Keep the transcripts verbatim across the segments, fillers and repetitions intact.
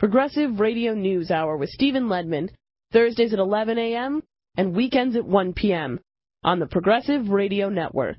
Progressive Radio News Hour with Stephen Ledman, Thursdays at eleven a.m. and weekends at one p.m. on the Progressive Radio Network.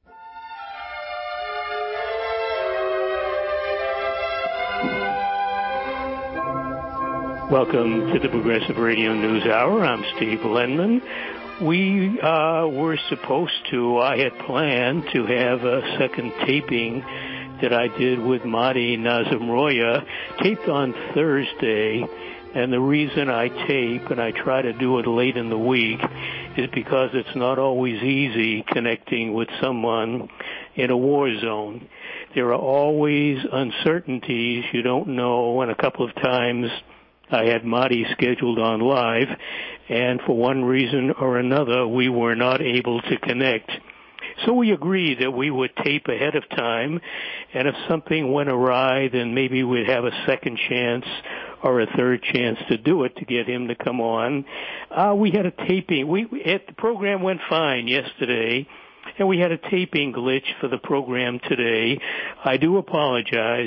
Welcome to the Progressive Radio News Hour. I'm Steve Ledman. We uh, were supposed to, I had planned to have a second taping that I did with Mahdi Nazemroaya, taped on Thursday. And the reason I tape, and I try to do it late in the week, is because it's not always easy connecting with someone in a war zone. There are always uncertainties. You don't know, and a couple of times I had Mahdi scheduled on live, and for one reason or another, we were not able to connect. So we agreed that we would tape ahead of time, and if something went awry, then maybe we'd have a second chance or a third chance to do it to get him to come on. Uh, we had a taping. We, it, the program went fine yesterday, and we had a taping glitch for the program today. I do apologize.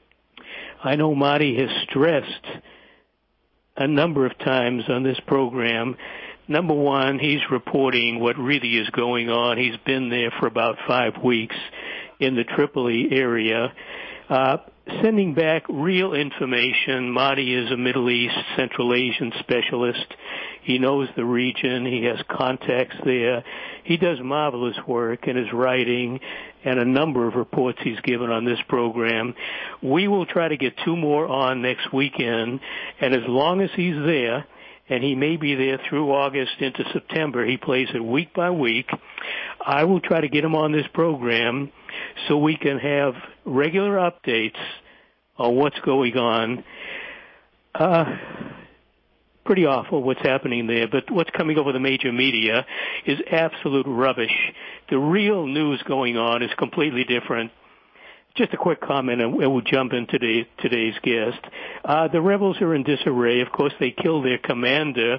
I know Mahdi has stressed a number of times on this program. Number one, he's reporting what really is going on. He's been there for about five weeks in the Tripoli area, uh, sending back real information. Mahdi is a Middle East, Central Asian specialist. He knows the region. He has contacts there. He does marvelous work in his writing and a number of reports he's given on this program. We will try to get two more on next weekend, and as long as he's there, and he may be there through August into September, he plays it week by week, I will try to get him on this program so we can have regular updates on what's going on. Uh, pretty awful what's happening there, but what's coming over the major media is absolute rubbish. The real news going on is completely different. Just a quick comment, and we'll jump into the, today's guest. Uh, the rebels are in disarray. Of course, they killed their commander.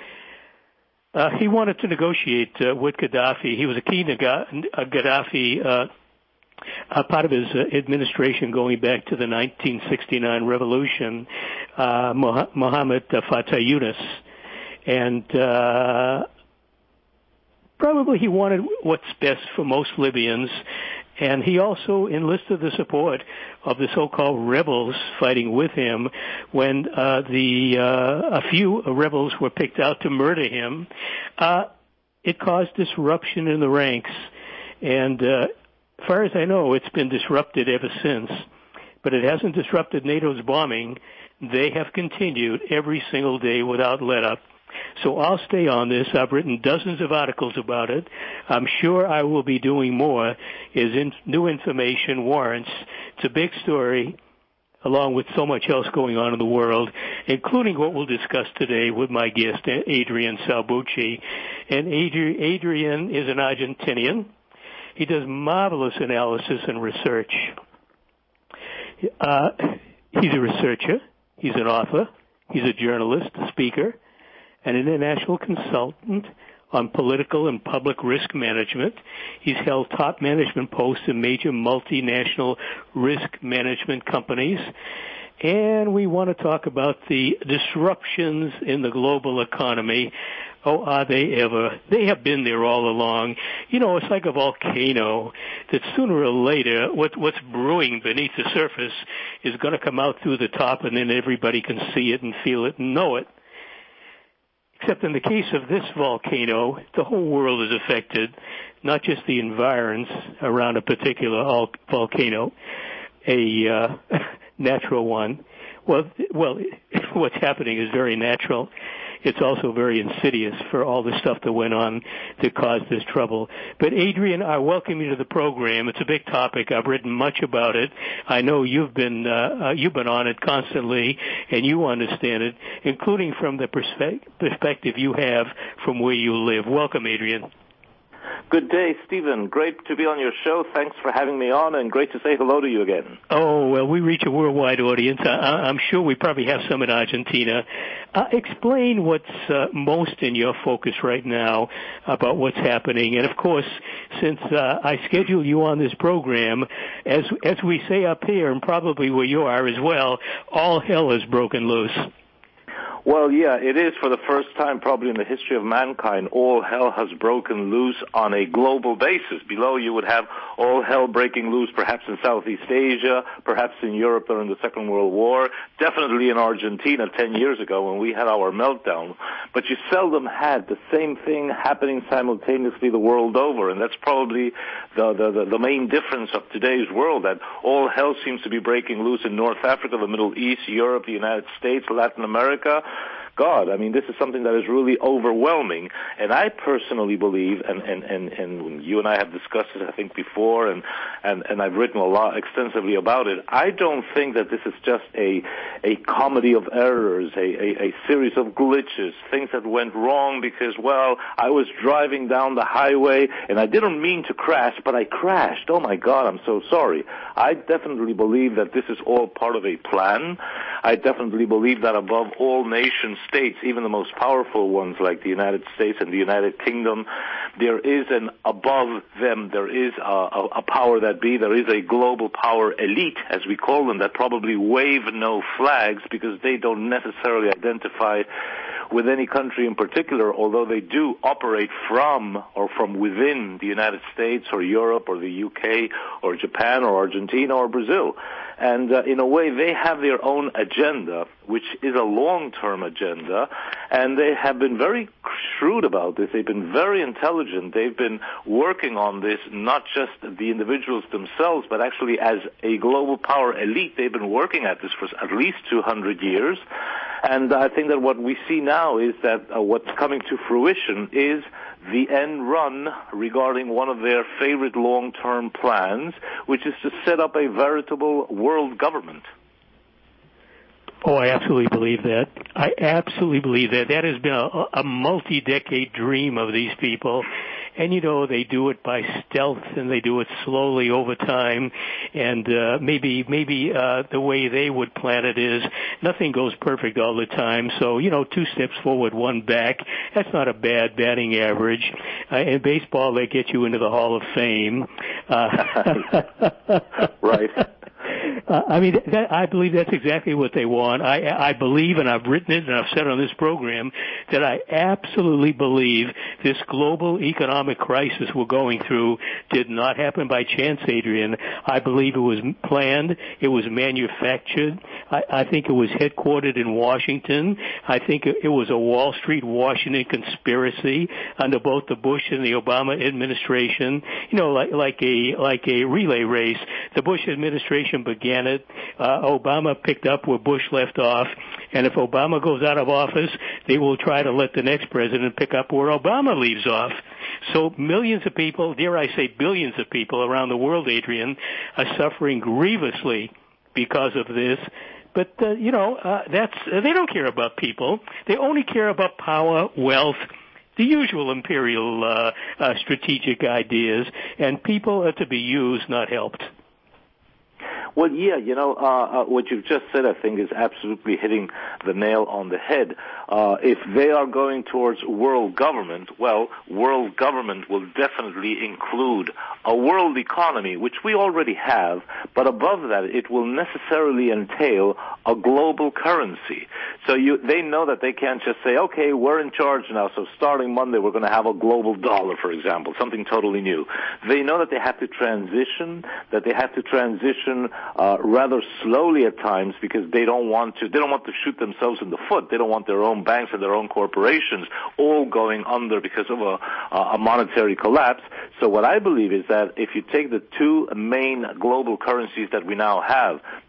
Uh, he wanted to negotiate uh, with Gaddafi. He was a key neg- uh, Gaddafi, uh, uh, part of his uh, administration going back to the nineteen sixty-nine revolution, uh, Mohammed Fatah Yunus. And uh, probably he wanted what's best for most Libyans. And he also enlisted the support of the so-called rebels fighting with him when uh, the uh, a few rebels were picked out to murder him. Uh, it caused disruption in the ranks, and uh, as far as I know, it's been disrupted ever since. But it hasn't disrupted NATO's bombing. They have continued every single day without let-up. So I'll stay on this. I've written dozens of articles about it. I'm sure I will be doing more as in new information warrants. It's a big story, along with so much else going on in the world, including what we'll discuss today with my guest, Adrian Salbucci. And Adri- Adrian is an Argentinian. He does marvelous analysis and research. Uh, he's a researcher. He's an author. He's a journalist, a speaker, an international consultant on political and public risk management. He's held top management posts in major multinational risk management companies. And we want to talk about the disruptions in the global economy. Oh, are they ever? They have been there all along. You know, it's like a volcano that sooner or later what, what's brewing beneath the surface is going to come out through the top, and then everybody can see it and feel it and know it. Except in the case of this volcano, the whole world is affected, not just the environs around a particular volcano, a uh, natural one. Well, well, what's happening is very natural. It's also very insidious for all the stuff that went on that caused this trouble. But Adrian, I welcome you to the program. It's a big topic. I've written much about it. I know you've been uh, uh, you've been on it constantly, and you understand it, including from the perspe- perspective you have from where you live. Welcome, Adrian. Good day, Stephen. Great to be on your show. Thanks for having me on, and great to say hello to you again. Oh, well, we reach a worldwide audience. I, I'm sure we probably have some in Argentina. Uh, explain what's uh, most in your focus right now about what's happening. And, of course, since uh, I scheduled you on this program, as as we say up here, and probably where you are as well, all hell has broken loose. Well, yeah, it is for the first time probably in the history of mankind. All hell has broken loose on a global basis. Below you would have all hell breaking loose perhaps in Southeast Asia, perhaps in Europe during the Second World War, definitely in Argentina ten years ago when we had our meltdown. But you seldom had the same thing happening simultaneously the world over, and that's probably the, the, the, the main difference of today's world, that all hell seems to be breaking loose in North Africa, the Middle East, Europe, the United States, Latin America. God, I mean, this is something that is really overwhelming. And I personally believe, and, and, and, and you and I have discussed it, I think, before, and, and, and I've written a lot extensively about it, I don't think that this is just a, a comedy of errors, a, a, a series of glitches, things that went wrong because, well, I was driving down the highway and I didn't mean to crash, but I crashed. Oh, my God, I'm so sorry. I definitely believe that this is all part of a plan. I definitely believe that above all nation states, even the most powerful ones like the United States and the United Kingdom, there is an above them, there is a, a, a power that be, there is a global power elite, as we call them, that probably wave no flags because they don't necessarily identify with any country in particular, although they do operate from or from within the United States or Europe or the U K or Japan or Argentina or Brazil. And uh, in a way, they have their own agenda, which is a long-term agenda, and they have been very shrewd about this. They've been very intelligent. They've been working on this, not just the individuals themselves, but actually as a global power elite. They've been working at this for at least two hundred years. And I think that what we see now is that uh, what's coming to fruition is the end run regarding one of their favorite long-term plans, which is to set up a veritable world government. Oh, I absolutely believe that. I absolutely believe that. That has been a, a multi-decade dream of these people. And, you know, they do it by stealth and they do it slowly over time. And uh, maybe maybe uh, the way they would plan it is nothing goes perfect all the time. So, you know, two steps forward, one back. That's not a bad batting average. Uh, in baseball, they get you into the Hall of Fame. Uh, right. Uh, I mean, that, I believe that's exactly what they want. I, I believe, and I've written it, and I've said on this program, that I absolutely believe this global economic crisis we're going through did not happen by chance, Adrian. I believe it was planned. It was manufactured. I, I think it was headquartered in Washington. I think it, it was a Wall Street, Washington conspiracy under both the Bush and the Obama administration. You know, like, like a like a relay race. The Bush administration began it. Uh, Obama picked up where Bush left off. And if Obama goes out of office, they will try to let the next president pick up where Obama leaves off. So millions of people, dare I say billions of people around the world, Adrian, are suffering grievously because of this. But, uh, you know, uh, that's uh, they don't care about people. They only care about power, wealth, the usual imperial uh, uh, strategic ideas. And people are to be used, not helped. Well, yeah, you know, uh, uh, what you've just said, I think, is absolutely hitting the nail on the head. Uh, if they are going towards world government, well, world government will definitely include a world economy, which we already have, but above that, it will necessarily entail a global currency. So you, they know that they can't just say, okay, we're in charge now, so starting Monday, we're going to have a global dollar, for example, something totally new. They know that they have to transition, that they have to transition Uh, rather slowly at times because they don't want to, they don't want to shoot themselves in the foot. They don't want their own banks and their own corporations all going under because of a, a monetary collapse. So what I believe is that if you take the two main global currencies that we now have,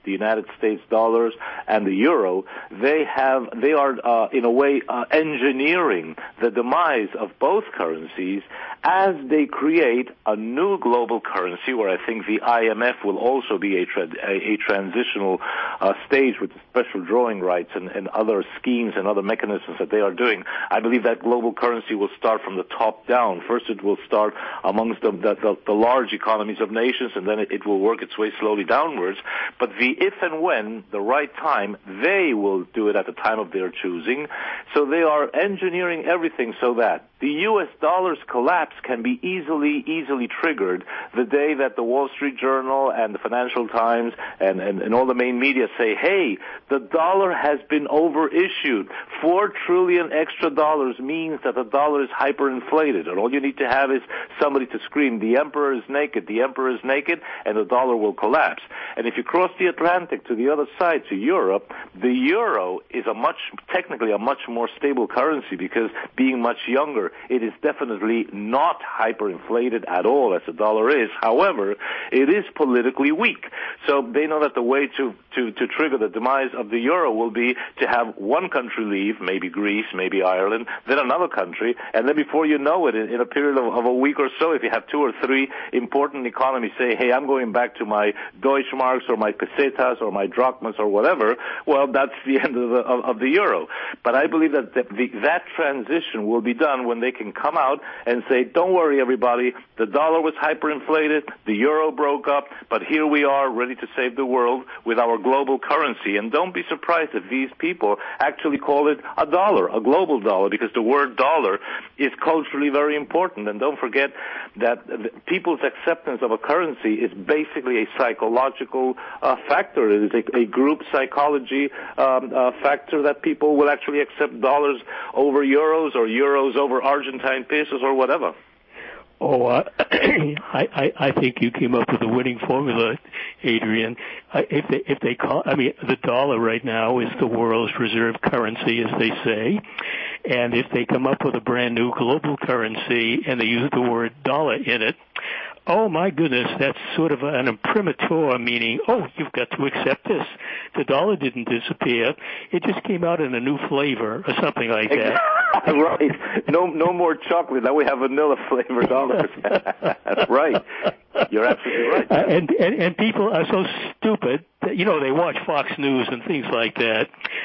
the United States dollars and the euro, they have, they are, uh, in a way, uh, engineering the demise of both currencies as they create a new global currency where I think the I M F will also be a, tra- a, a transitional uh, stage with special drawing rights and, and other schemes and other mechanisms that they are doing. I believe that global currency will start from the top down. First it will start amongst the, the, the, the large economies of nations, and then it, it will work its way slowly downwards. But the if and when, the right time, they will do it at the time of their choosing. So they are engineering everything so that the U S dollar's collapse can be easily, easily triggered the day that the Wall Street Journal and the Financial Times and, and, and all the main media say, hey, the dollar has been overissued. Four trillion extra dollars means that the dollar is hyperinflated. And all you need to have is somebody to scream, the emperor is naked, the emperor is naked, and the dollar will collapse. And if you cross the Atlantic to the other side, to Europe, the euro is a much, technically a much more stable currency because being much younger, it is definitely not hyperinflated at all as the dollar is. However, it is politically weak. So they know that the way to, to, to trigger the demise of the euro will be to have one country leave, maybe Greece, maybe Ireland, then another country, and then before you know it, in, in a period of, of a week or so, if you have two or three important economies say, hey, I'm going back to my Deutschmarks or my pesetas or my drachmas or whatever, well, that's the end of the, of, of the euro. But I believe that the, the, that transition will be done when they can come out and say, don't worry, everybody, the dollar was hyperinflated, the euro broke up, but here we are ready to save the world with our global currency. And don't be surprised if these people actually call it a dollar, a global dollar, because the word dollar is culturally very important. And don't forget that people's acceptance of a currency is basically a psychological uh, factor. It is a, a group psychology um, uh, factor that people will actually accept dollars over euros or euros over Argentine pesos or whatever. Oh, uh, I, I, I think you came up with a winning formula, Adrian. Uh, if they, if they call, I mean, the dollar right now is the world's reserve currency, as they say. And if they come up with a brand new global currency and they use the word dollar in it, oh my goodness, that's sort of an imprimatur, meaning, oh, you've got to accept this. The dollar didn't disappear. It just came out in a new flavor or something like that. Right. No, no more chocolate. Now we have vanilla flavored dollars. That's right. You're absolutely right. Uh, and, and and people are so stupid that, you know, they watch Fox News and things like that.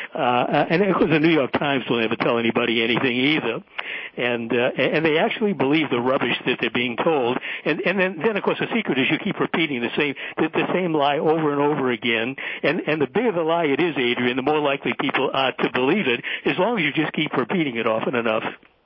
Uh, and of course, the New York Times don't ever tell anybody anything either. And uh, and they actually believe the rubbish that they're being told. And and then, then of course, the secret is you keep repeating the same the, the same lie over and over again. And and the bigger the lie it is, Adrian, the more likely people are to believe it, as long as you just keep repeating it often enough.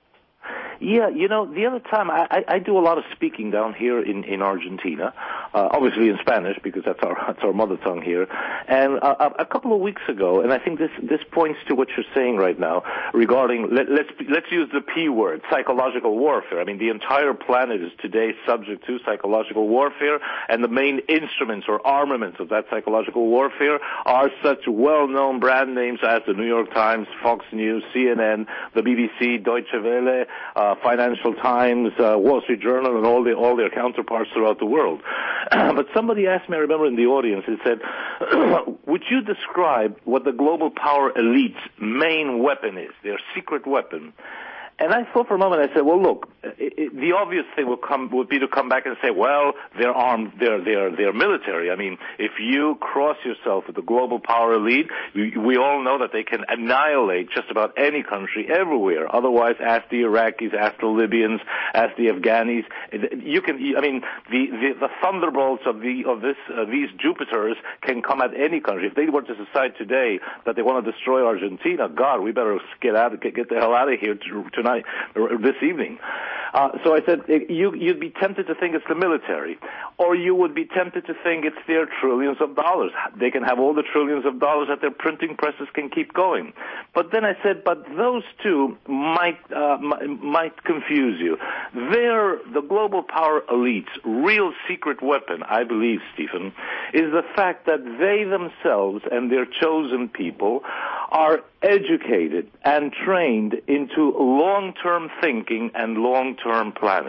Yeah, you know, the other time I, I, I do a lot of speaking down here in, in Argentina, uh, obviously in Spanish because that's our that's our mother tongue here. And uh, a couple of weeks ago, and I think this this points to what you're saying right now regarding let, let's let's use the P word, psychological warfare. I mean, the entire planet is today subject to psychological warfare, and the main instruments or armaments of that psychological warfare are such well-known brand names as the New York Times, Fox News, C N N, the B B C, Deutsche Welle, uh, Financial Times, uh, Wall Street Journal, and all the all their counterparts throughout the world. But somebody asked me, I remember in the audience, he said, would you describe what the global power elite's main weapon is, their secret weapon? And I thought for a moment, I said, well, look, it, it, the obvious thing would come would be to come back and say, well, they're armed, they're they're they're military. I mean, if you cross yourself with the global power elite, we, we all know that they can annihilate just about any country everywhere. Otherwise, ask the Iraqis, ask the Libyans, ask the Afghanis. You can, I mean, the the, the thunderbolts of the of this uh, these Jupiters can come at any country. If they were to decide today that they want to destroy Argentina, God, we better get out, get, get the hell out of here tonight. This evening. Uh, so I said, you, you'd be tempted to think it's the military, or you would be tempted to think it's their trillions of dollars. They can have all the trillions of dollars that their printing presses can keep going. But then I said, but those two might, uh, might, might confuse you. They're the global power elite's real secret weapon, I believe, Stephen, is the fact that they themselves and their chosen people are educated and trained into long-term thinking and long-term planning.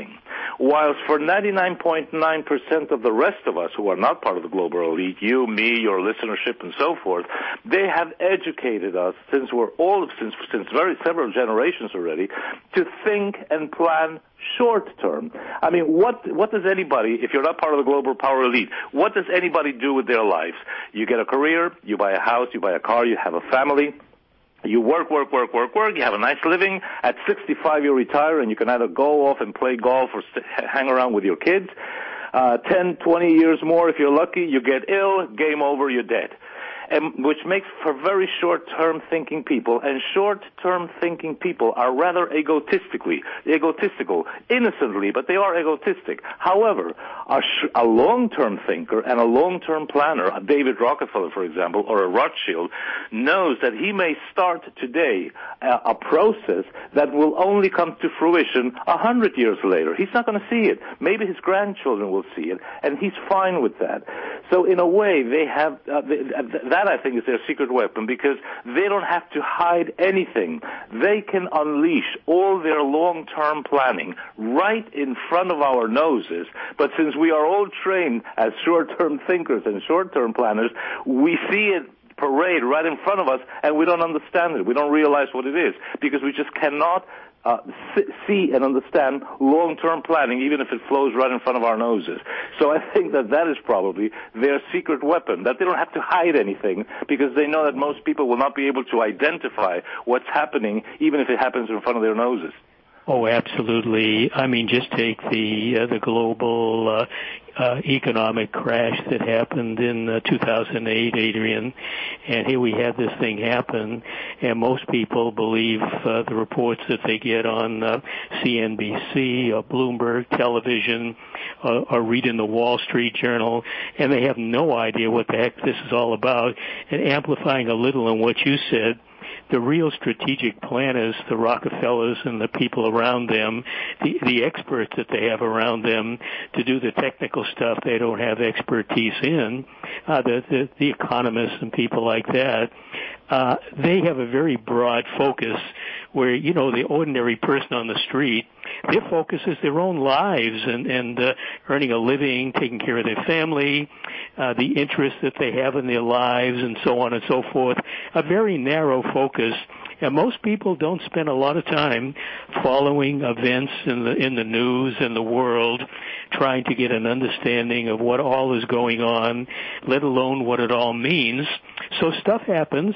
whilst for ninety-nine point nine percent of the rest of us who are not part of the global elite, you, me, your listenership, and so forth, they have educated us since we're all, since, since very several generations already, to think and plan short term. I mean, what what does anybody, if you're not part of the global power elite, what does anybody do with their lives? You get a career, you buy a house, you buy a car, you have a family. You work, work, work, work, work. You have a nice living. At sixty-five, you retire, and you can either go off and play golf or st- hang around with your kids. Uh, ten, twenty years more, if you're lucky, you get ill, game over, you're dead. And which makes for very short-term thinking people, and short-term thinking people are rather egotistically, egotistical, innocently, but they are egotistic. However, a, sh- a long-term thinker and a long-term planner, a David Rockefeller, for example, or a Rothschild, knows that he may start today a, a process that will only come to fruition a hundred years later. He's not going to see it. Maybe his grandchildren will see it, and he's fine with that. So in a way, they have uh, they, that. That, I think, is their secret weapon, because they don't have to hide anything. They can unleash all their long-term planning right in front of our noses. But since we are all trained as short-term thinkers and short-term planners, we see it parade right in front of us, and we don't understand it. We don't realize what it is, because we just cannot Uh, see and understand long-term planning, even if it flows right in front of our noses. So I think that that is probably their secret weapon, that they don't have to hide anything, because they know that most people will not be able to identify what's happening, even if it happens in front of their noses. Oh, absolutely. I mean, just take the uh, the global uh, uh, economic crash that happened in uh, two thousand eight, Adrian, and here we had this thing happen, and most people believe uh, the reports that they get on uh, C N B C or Bloomberg television uh, or reading the Wall Street Journal, and they have no idea what the heck this is all about. And amplifying a little on what you said, the real strategic planners, the Rockefellers and the people around them, the, the experts that they have around them to do the technical stuff they don't have expertise in, uh, the, the, the economists and people like that, uh, they have a very broad focus where, you know, the ordinary person on the street, their focus is their own lives and, and uh, earning a living, taking care of their family, uh, the interests that they have in their lives, and so on and so forth. A very narrow focus. And most people don't spend a lot of time following events in the in the news and the world, trying to get an understanding of what all is going on, let alone what it all means. So stuff happens,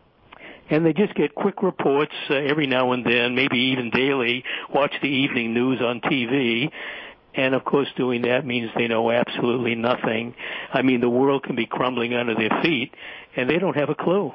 and they just get quick reports uh, every now and then, maybe even daily, watch the evening news on T V. And, of course, doing that means they know absolutely nothing. I mean, the world can be crumbling under their feet, and they don't have a clue.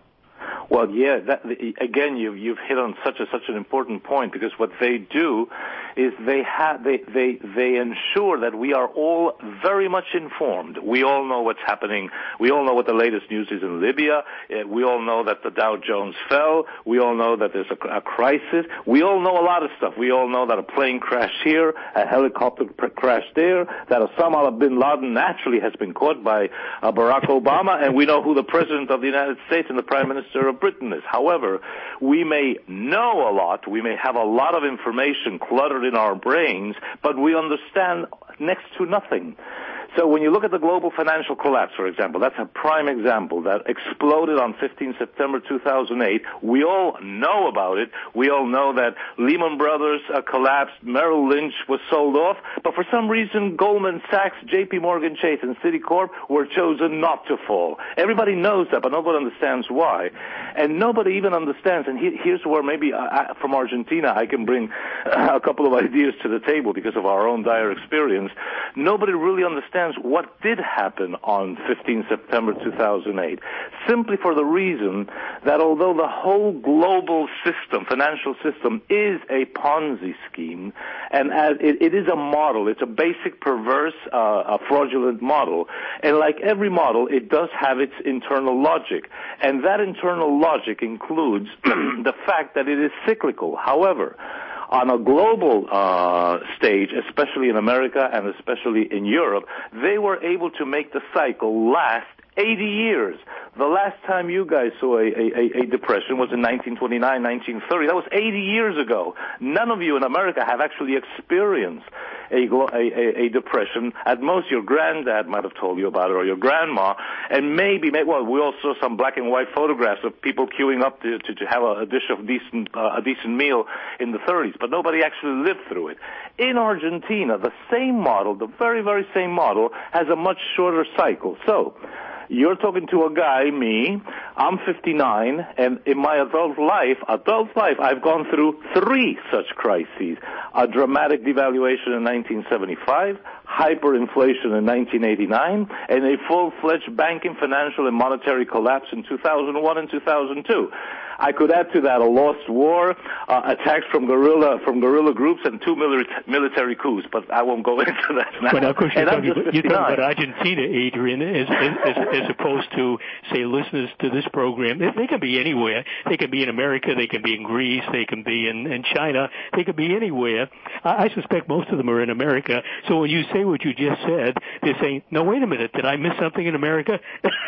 Well, yeah, that, again, you've, you've hit on such a, such an important point, because what they do is they have, they, they, they ensure that we are all very much informed. We all know what's happening. We all know what the latest news is in Libya. We all know that the Dow Jones fell. We all know that there's a, a crisis. We all know a lot of stuff. We all know that a plane crashed here, a helicopter crashed there, that Osama bin Laden naturally has been caught by uh, Barack Obama, and we know who the President of the United States and the Prime Minister of Britain is. However, we may know a lot, we may have a lot of information cluttered in our brains, but we understand next to nothing. So when you look at the global financial collapse, for example, that's a prime example that exploded on fifteenth September two thousand eight. We all know about it. We all know that Lehman Brothers uh, collapsed, Merrill Lynch was sold off, but for some reason Goldman Sachs, J P Morgan Chase, and Citicorp were chosen not to fall. Everybody knows that, but nobody understands why. And nobody even understands, and he, here's where maybe I, from Argentina I can bring a couple of ideas to the table because of our own dire experience. Nobody really understands what did happen on fifteenth September two thousand eight, simply for the reason that although the whole global system, financial system, is a Ponzi scheme, and as it, it is a model, it's a basic perverse, uh, a fraudulent model, and like every model, it does have its internal logic, and that internal logic includes the fact that it is cyclical. However, on a global uh stage, especially in America and especially in Europe, they were able to make the cycle last eighty years. The last time you guys saw a, a, a depression was in nineteen twenty-nine, nineteen thirty. That was eighty years ago. None of you in America have actually experienced a, a, a depression. At most, your granddad might have told you about it, or your grandma, and maybe, maybe well, we also saw some black and white photographs of people queuing up to, to, to have a, a dish of decent, uh, a decent meal in the thirties, but nobody actually lived through it. In Argentina, the same model, the very, very same model, has a much shorter cycle. So, you're talking to a guy, me, I'm fifty-nine, and in my adult life, adult life, I've gone through three such crises. A dramatic devaluation in nineteen seventy-five, hyperinflation in nineteen eighty-nine, and a full-fledged banking, financial, and monetary collapse in two thousand one and two thousand two. I could add to that a lost war, uh, attacks from guerrilla from guerrilla groups, and two military, military coups. But I won't go into that now. But of course, you're, talking about, you're talking about Argentina, Adrian, as, as, as opposed to, say, listeners to this program. They can be anywhere. They can be in America. They can be in Greece. They can be in, in China. They can be anywhere. I, I suspect most of them are in America. So when you say what you just said, they're saying, "No, wait a minute. Did I miss something in America?"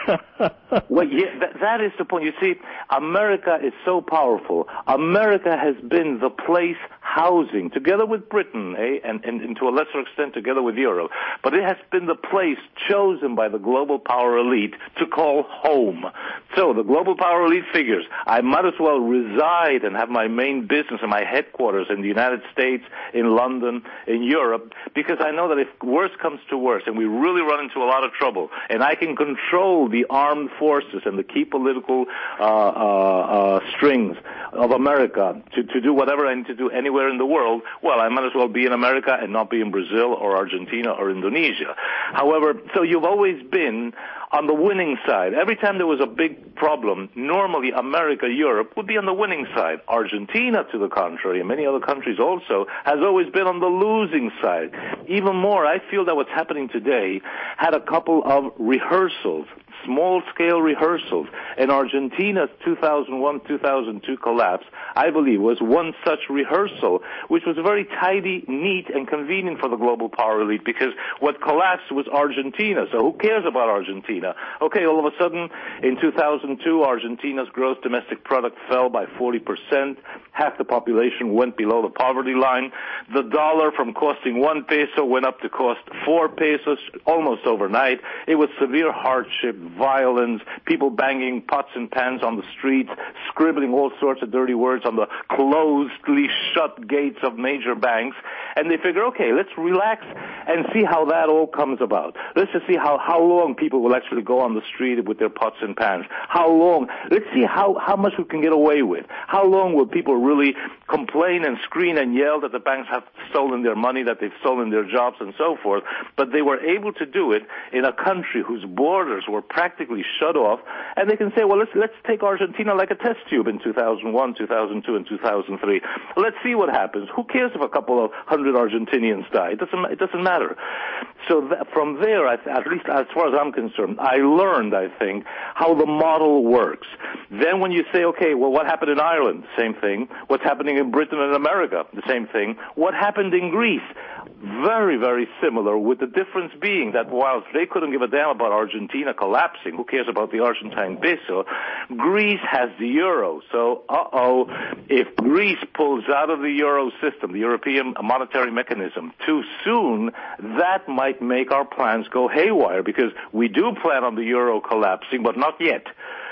Well, yeah, that, that is the point. You see, America is so powerful. America has been the place housing, together with Britain, eh, and, and, and to a lesser extent together with Europe, but it has been the place chosen by the global power elite to call home. So the global power elite figures, I might as well reside and have my main business and my headquarters in the United States, in London, in Europe, because I know that if worse comes to worse and we really run into a lot of trouble, and I can control the armed forces and the key political uh, uh, uh, strings of America to, to do whatever I need to do anywhere in the world, well, I might as well be in America and not be in Brazil or Argentina or Indonesia. However, so you've always been on the winning side. Every time there was a big problem, normally America, Europe would be on the winning side. Argentina, to the contrary, and many other countries also, has always been on the losing side. Even more, I feel that what's happening today had a couple of rehearsals, small-scale rehearsals. And Argentina's two thousand one two thousand two collapse, I believe, was one such rehearsal, which was very tidy, neat, and convenient for the global power elite, because what collapsed was Argentina. So who cares about Argentina? Okay, all of a sudden, in two thousand two, Argentina's gross domestic product fell by forty percent. Half the population went below the poverty line. The dollar, from costing one peso, went up to cost four pesos almost overnight. It was severe hardship, violence, people banging pots and pans on the streets, scribbling all sorts of dirty words on the closedly shut gates of major banks. And they figure, okay, let's relax and see how that all comes about. Let's just see how, how long people will actually go on the street with their pots and pans. How long? Let's see how, how much we can get away with. How long will people really complain and scream and yell that the banks have stolen their money, that they've stolen their jobs, and so forth? But they were able to do it in a country whose borders were practically shut off, and they can say, well, let's let's take Argentina like a test tube in two thousand one, two thousand two, and two thousand three. Let's see what happens. Who cares if a couple of hundred Argentinians die? It doesn't it doesn't matter. So that, from there, I, at least as far as I'm concerned, I learned, I think, how the model works. Then when you say, okay, well, what happened in Ireland? Same thing. What's happening in Britain and America? The same thing. What happened in Greece? Very, very similar, with the difference being that whilst they couldn't give a damn about Argentina collapsing, who cares about the Argentine peso, Greece has the euro. So, uh-oh, if Greece pulls out of the euro system, the European monetary mechanism, too soon, that might make our plans go haywire, because we do plan on the euro collapsing, but not yet.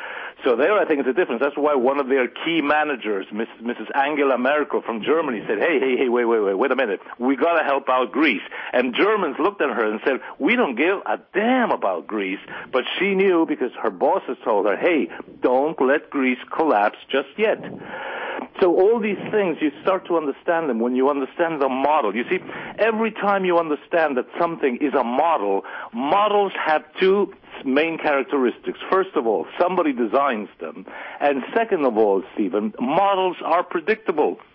So there, I think, is a difference. That's why one of their key managers, Missus Angela Merkel from Germany, said, hey, hey, hey, wait, wait, wait, wait a minute. We got to help out Greece. And Germans looked at her and said, we don't give a damn about Greece. But she knew, because her bosses told her, hey, don't let Greece collapse just yet. So all these things, you start to understand them when you understand the model. You see, every time you understand that something is a model, models have two main characteristics. First of all, somebody designs them. And second of all, Stephen, models are predictable.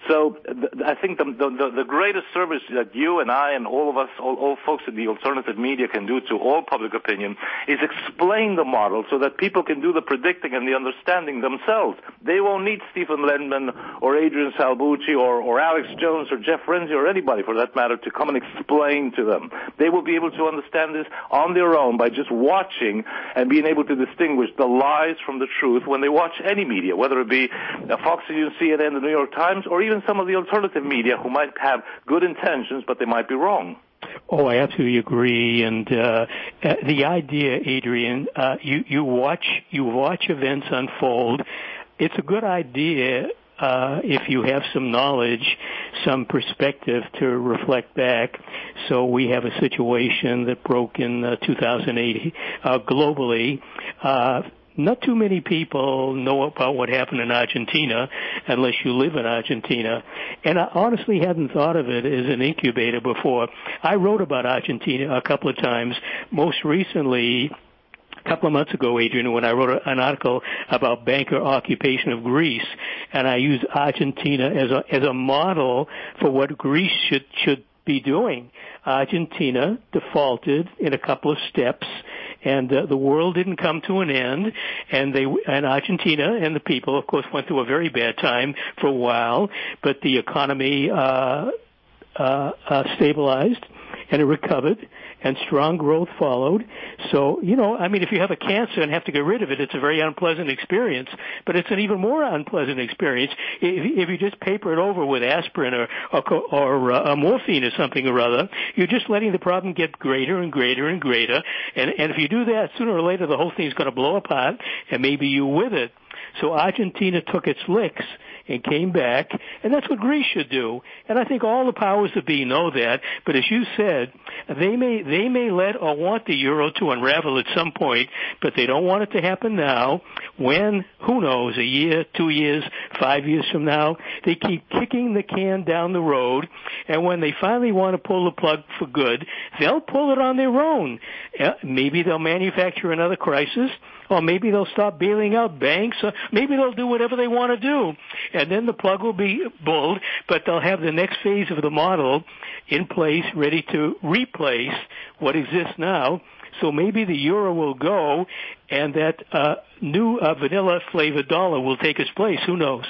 So th- I think the, the, the greatest service that you and I and all of us, all, all folks in the alternative media can do to all public opinion is explain the model so that people can do the predicting and the understanding themselves. They won't need Stephen Lendman or Adrian Salbucci or, or Alex Jones or Jeff Renzi or anybody for that matter to come and explain to them. They will be able to understand this on their own by just watching and being able to distinguish the lies from the truth when they watch any media, whether it be Fox News, C N N, the New York Times, or even some of the alternative media who might have good intentions, but they might be wrong. Oh, I absolutely agree. And uh, the idea, Adrian, uh, you, you watch you watch events unfold. It's a good idea uh, if you have some knowledge, some perspective to reflect back. So we have a situation that broke in uh, two thousand eight uh, globally. Uh, Not too many people know about what happened in Argentina unless you live in Argentina. And I honestly hadn't thought of it as an incubator before. I wrote about Argentina a couple of times, most recently a couple of months ago, Adrian, when I wrote an article about banker occupation of Greece, and I used Argentina as a, as a model for what Greece should, should be doing. Argentina defaulted in a couple of steps, and uh, the world didn't come to an end, and they and Argentina and the people, of course, went through a very bad time for a while, but the economy uh, uh, uh, stabilized and it recovered, and strong growth followed. So, you know, I mean, if you have a cancer and have to get rid of it, it's a very unpleasant experience, but it's an even more unpleasant experience if, if you just paper it over with aspirin or, or, or uh, morphine or something or other. You're just letting the problem get greater and greater and greater, and, and if you do that, sooner or later the whole thing's going to blow apart, and maybe you with it. So Argentina took its licks and came back, and that's what Greece should do. And I think all the powers that be know that. But as you said, they may they may let or want the euro to unravel at some point, but they don't want it to happen now. When, who knows, a year, two years, five years from now, they keep kicking the can down the road, and when they finally want to pull the plug for good, they'll pull it on their own. Uh, maybe they'll manufacture another crisis, or maybe they'll stop bailing out banks, or maybe they'll do whatever they want to do. And then the plug will be pulled, but they'll have the next phase of the model in place, ready to replace what exists now. So maybe the euro will go, and that uh, new uh, vanilla-flavored dollar will take its place. Who knows?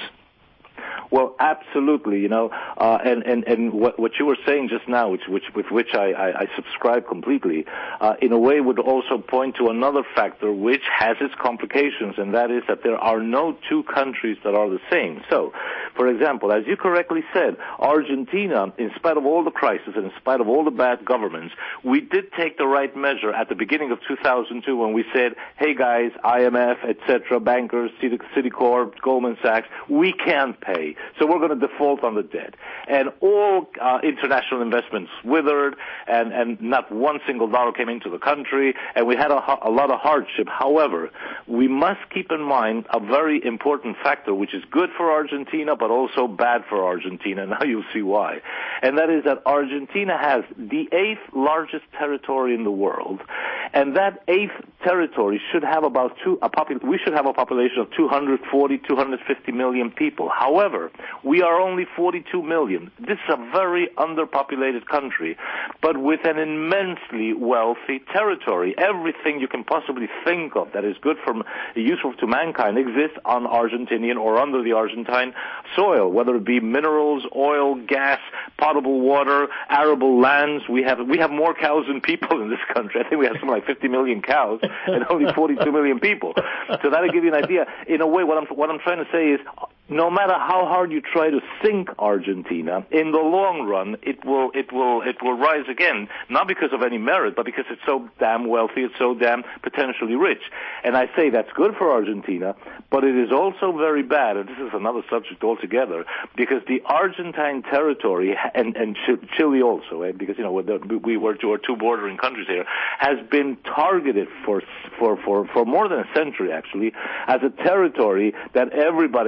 Well, absolutely, you know, uh, and, and, and what, what you were saying just now, which, which, with which I, I, I subscribe completely, uh, in a way would also point to another factor which has its complications, and that is that there are no two countries that are the same. So, for example, as you correctly said, Argentina, in spite of all the crisis and in spite of all the bad governments, we did take the right measure at the beginning of two thousand two when we said, hey guys, I M F, et cetera, bankers, Citicorp, Goldman Sachs, we can't pay. So we're going to default on the debt. And all uh, international investments withered, and, and not one single dollar came into the country, and we had a, a lot of hardship. However, we must keep in mind a very important factor, which is good for Argentina, but also bad for Argentina. Now you'll see why. And that is that Argentina has the eighth largest territory in the world, and that eighth territory should have about two, a popul- we should have a population of two hundred forty, two hundred fifty million people. However, we are only forty-two million. This is a very underpopulated country, but with an immensely wealthy territory. Everything you can possibly think of that is good for, useful to mankind exists on Argentinian or under the Argentine soil, whether it be minerals, oil, gas, potable water, arable lands. We have, we have more cows than people in this country. I think we have something like fifty million cows and only forty-two million people. So that'll give you an idea. In a way, what I'm, what I'm trying to say is, no matter how hard you try to sink Argentina, in the long run, it will, it will, it will rise again, not because of any merit, but because it's so damn wealthy, it's so damn potentially rich. And I say that's good for Argentina, but it is also very bad, and this is another subject altogether, because the Argentine territory, and, and Chile also, eh, because, you know, we were two, two bordering countries here, has been targeted for, for, for, for more than a century, actually, as a territory that everybody would like to get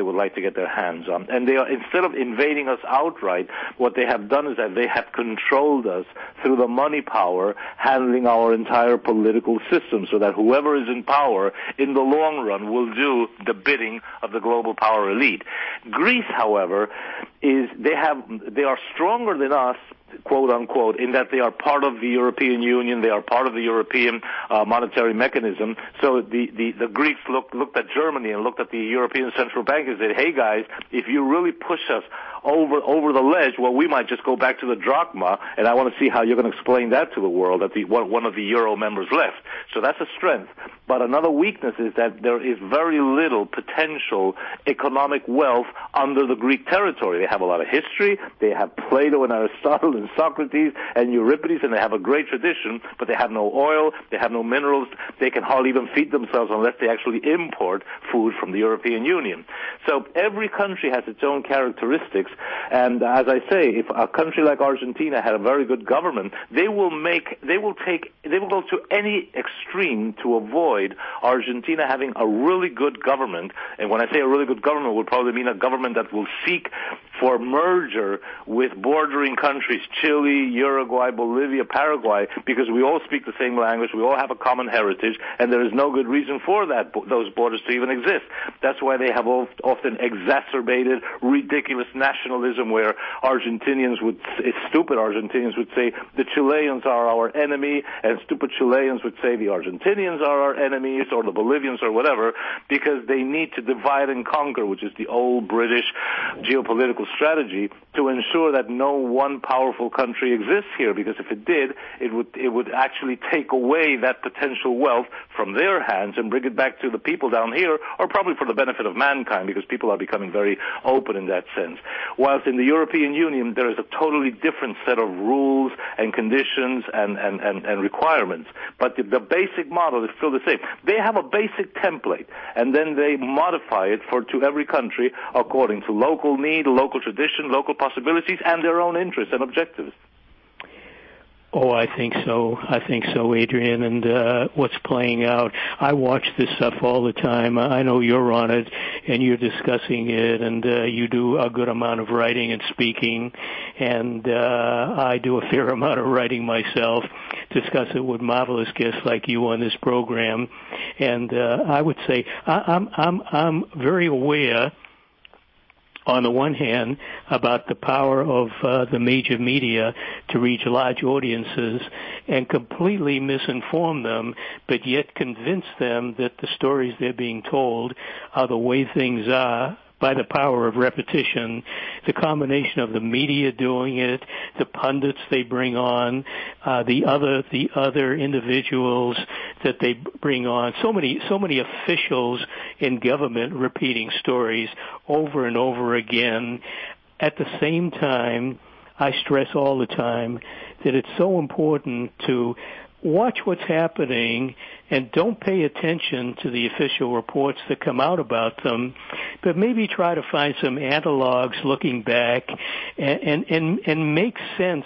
get their hands on. And they are, instead of invading us outright, what they have done is that they have controlled us through the money power, handling our entire political system, so that whoever is in power in the long run will do the bidding of the global power elite. Greece, however, is they have they are stronger than us, quote unquote, in that they are part of the European Union, they are part of the European uh, monetary mechanism. So the, the, the Greeks looked, looked at Germany and looked at the European Central Bank and said, hey guys, if you really push us over over the ledge, well, we might just go back to the drachma, and I want to see how you're going to explain that to the world, that the one, one of the Euro members left. So that's a strength. But another weakness is that there is very little potential economic wealth under the Greek territory. They have a lot of history, they have Plato and Aristotle and Socrates and Euripides, and they have a great tradition, but they have no oil, they have no minerals, they can hardly even feed themselves unless they actually import food from the European Union. So every country has its own characteristics, and as I say, if a country like Argentina had a very good government, they will make, they will take, they will go to any extreme to avoid Argentina having a really good government. And when I say a really good government, it would probably mean a government that will seek for merger with bordering countries, Chile, Uruguay, Bolivia, Paraguay, because we all speak the same language, we all have a common heritage, and there is no good reason for that, those borders to even exist. That's why they have often exacerbated ridiculous nationalism, where Argentinians would, stupid Argentinians would say the Chileans are our enemy, and stupid Chileans would say the Argentinians are our enemies, or the Bolivians, or whatever, because they need to divide and conquer, which is the old British geopolitical strategy, to ensure that no one powerful country exists here, because if it did, it would it would actually take away that potential wealth from their hands and bring it back to the people down here, or probably for the benefit of mankind, because people are becoming very open in that sense. Whilst in the European Union, there is a totally different set of rules and conditions and, and, and, and requirements. But the, the basic model is still the same. They have a basic template, and then they modify it for to every country according to local need, local tradition, local possibilities, and their own interests and objectives. Oh, I think so. I think so, Adrian. And uh, what's playing out, I watch this stuff all the time. I know you're on it, and you're discussing it, and uh, you do a good amount of writing and speaking, and uh, I do a fair amount of writing myself, discuss it with marvelous guests like you on this program. And uh, I would say I, I'm, I'm, I'm very aware, on the one hand, about the power of uh, the major media to reach large audiences and completely misinform them, but yet convince them that the stories they're being told are the way things are, by the power of repetition. The combination of the media doing it, the pundits they bring on, uh, the other the other individuals that they bring on, so many so many officials in government repeating stories over and over again. At the same time, I stress all the time that it's so important to watch what's happening and don't pay attention to the official reports that come out about them, but maybe try to find some analogs looking back and, and, and, and make sense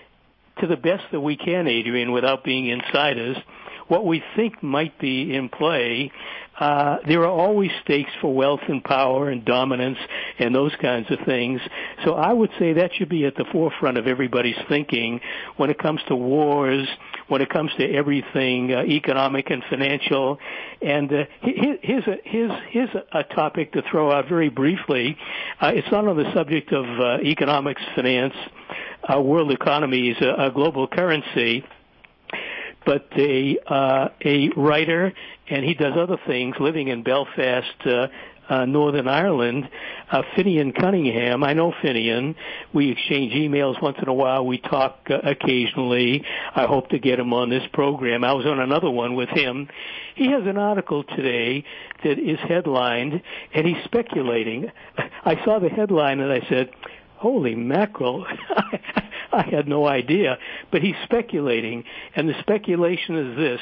to the best that we can, Adrian, without being insiders, what we think might be in play. Uh, there are always stakes for wealth and power and dominance and those kinds of things. So I would say that should be at the forefront of everybody's thinking when it comes to wars, when it comes to everything uh, economic and financial. And uh, here's, a, here's, here's a topic to throw out very briefly. Uh, it's not on the subject of uh, economics, finance, uh, world economy is a, a global currency, but a, uh, a writer, and he does other things, living in Belfast, uh, uh, Northern Ireland, uh, Finian Cunningham. I know Finian. We exchange emails once in a while. We talk uh, occasionally. I hope to get him on this program. I was on another one with him. He has an article today that is headlined, and he's speculating. I saw the headline, and I said, holy mackerel, I had no idea. But he's speculating, and the speculation is this.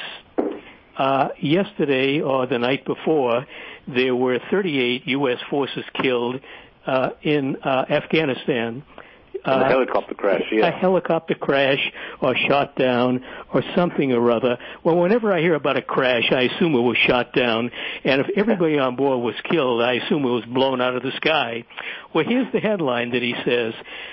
Uh, yesterday or the night before, there were thirty-eight U S forces killed uh, in uh, Afghanistan. Uh, a helicopter crash, yeah. A helicopter crash or shot down or something or other. Well, whenever I hear about a crash, I assume it was shot down. And if everybody on board was killed, I assume it was blown out of the sky. Well, here's the headline that he says.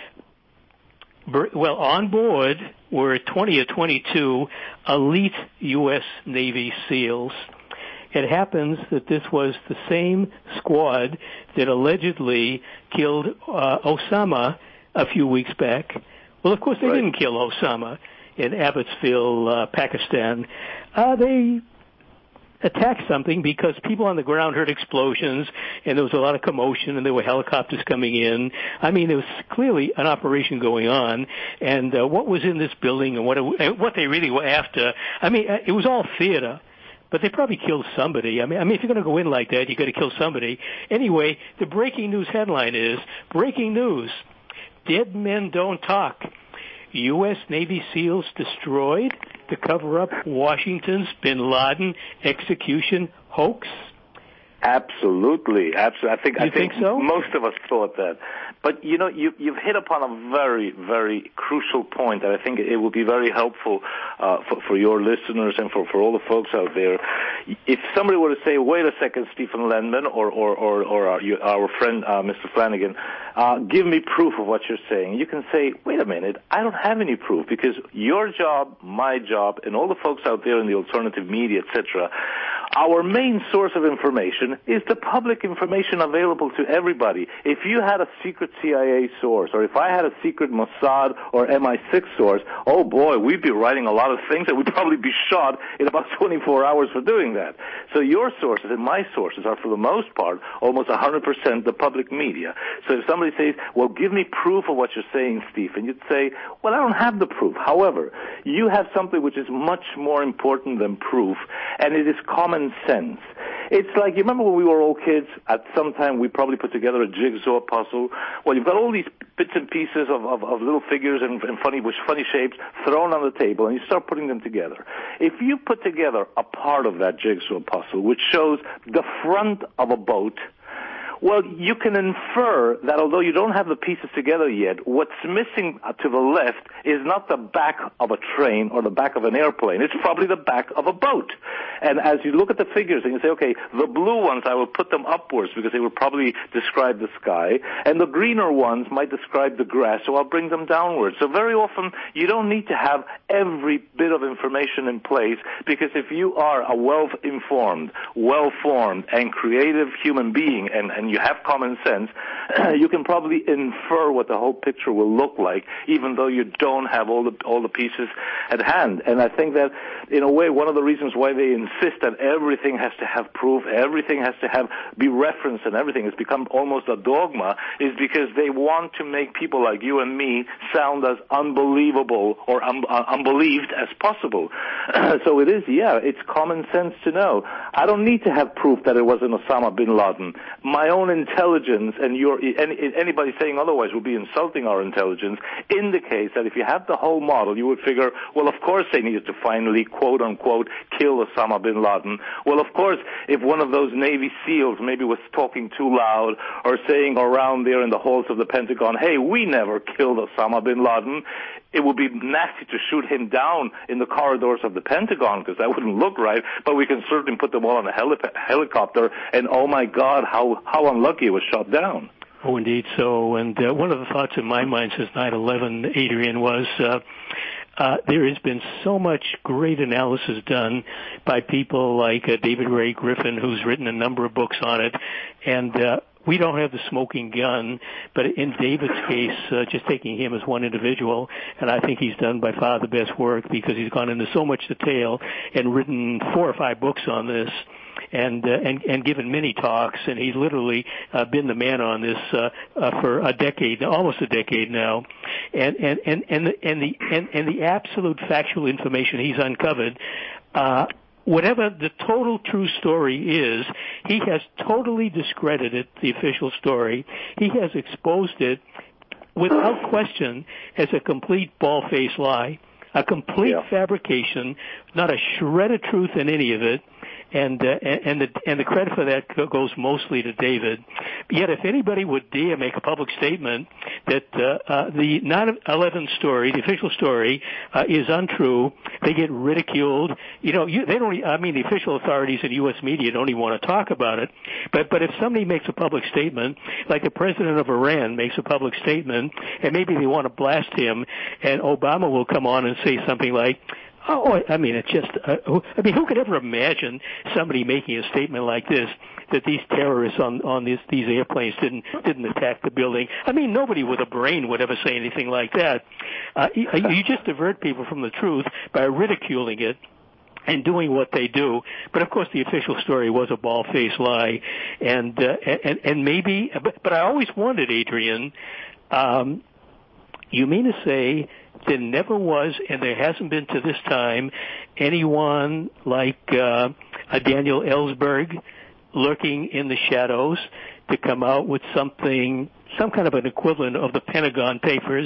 Well, on board were twenty or twenty-two elite U S Navy SEALs. It happens that this was the same squad that allegedly killed uh, Osama a few weeks back. Well, of course, they right. didn't kill Osama in Abbotsford, uh, Pakistan. Uh, they attacked something because people on the ground heard explosions, and there was a lot of commotion, and there were helicopters coming in. I mean, there was clearly an operation going on, and uh, what was in this building and what it, what they really were after, I mean, it was all theater. But they probably killed somebody. I mean, I mean, if you're going to go in like that, you got to kill somebody. Anyway, the breaking news headline is, breaking news, dead men don't talk. U S Navy SEALs destroyed to cover up Washington's bin Laden execution hoax? Absolutely, absolutely. I think you I think, think so? Most of us thought that. But you know, you, you've hit upon a very, very crucial point that I think it will be very helpful uh, for, for your listeners and for, for all the folks out there. If somebody were to say, "Wait a second, Stephen Lendman," or or or, or our, our friend uh, Mister Flanagan, uh, give me proof of what you're saying. You can say, "Wait a minute, I don't have any proof," because your job, my job, and all the folks out there in the alternative media, et cetera, our main source of information is the public information available to everybody. If you had a secret C I A source, or if I had a secret Mossad or M I six source, oh boy, we'd be writing a lot of things and we'd probably be shot in about twenty-four hours for doing that. So your sources and my sources are, for the most part, almost one hundred percent the public media. So if somebody says, well, give me proof of what you're saying, Stephen, you'd say, well, I don't have the proof. However, you have something which is much more important than proof, and it is common sense. It's like, you remember when we were all kids, at some time we probably put together a jigsaw puzzle. Well, you've got all these bits and pieces of, of, of little figures and, and funny, with funny shapes thrown on the table, and you start putting them together. If you put together a part of that jigsaw puzzle, which shows the front of a boat, well, you can infer that although you don't have the pieces together yet, what's missing to the left is not the back of a train or the back of an airplane. It's probably the back of a boat. And as you look at the figures and you say, okay, the blue ones, I will put them upwards because they will probably describe the sky, and the greener ones might describe the grass, so I'll bring them downwards. So very often, you don't need to have every bit of information in place, because if you are a well-informed, well-formed, and creative human being, and, and you have common sense, you can probably infer what the whole picture will look like, even though you don't have all the all the pieces at hand. And I think that, in a way, one of the reasons why they insist that everything has to have proof, everything has to have be referenced, and everything has become almost a dogma, is because they want to make people like you and me sound as unbelievable or un- uh, unbelieved as possible. So it is, yeah, it's common sense to know. I don't need to have proof that it wasn't Osama bin Laden. My own intelligence, and your any, anybody saying otherwise would be insulting our intelligence, indicates that if you have the whole model, you would figure, well, of course they needed to finally, quote-unquote, kill Osama bin Laden. Well, of course, if one of those Navy SEALs maybe was talking too loud or saying around there in the halls of the Pentagon, hey, we never killed Osama bin Laden, it would be nasty to shoot him down in the corridors of the Pentagon, because that wouldn't look right, but we can certainly put them all on a heli- helicopter, and oh my God, how, how unlucky it was shot down. Oh, indeed so. And uh, one of the thoughts in my mind since nine eleven, Adrian, was uh, uh, there has been so much great analysis done by people like uh, David Ray Griffin, who's written a number of books on it, and uh, we don't have the smoking gun, but in David's case, uh, just taking him as one individual, and I think he's done by far the best work, because he's gone into so much detail and written four or five books on this, and uh, and, and given many talks, and he's literally uh, been the man on this uh, uh, for a decade, almost a decade now, and and and and the and the, and, and the absolute factual information he's uncovered. Uh, Whatever the total true story is, he has totally discredited the official story. He has exposed it without question as a complete bald-faced lie, a complete yeah. fabrication, not a shred of truth in any of it. and uh, and the and the credit for that goes mostly to David. Yet, if anybody would dare make a public statement that uh, uh, the nine eleven story, the official story, uh, is untrue, they get ridiculed. You know, you, they don't. I mean, the official authorities and U S media don't even want to talk about it. But but if somebody makes a public statement, like the president of Iran makes a public statement, and maybe they want to blast him, and Obama will come on and say something like, oh, I mean, it's just, uh, I mean, who could ever imagine somebody making a statement like this, that these terrorists on, on these, these airplanes didn't, didn't attack the building? I mean, nobody with a brain would ever say anything like that. Uh, you, you just divert people from the truth by ridiculing it and doing what they do. But of course the official story was a bald-faced lie. And, uh, and, and maybe, but, but I always wondered, Adrian, um, you mean to say there never was, and there hasn't been to this time, anyone like uh, a Daniel Ellsberg lurking in the shadows to come out with something, some kind of an equivalent of the Pentagon Papers,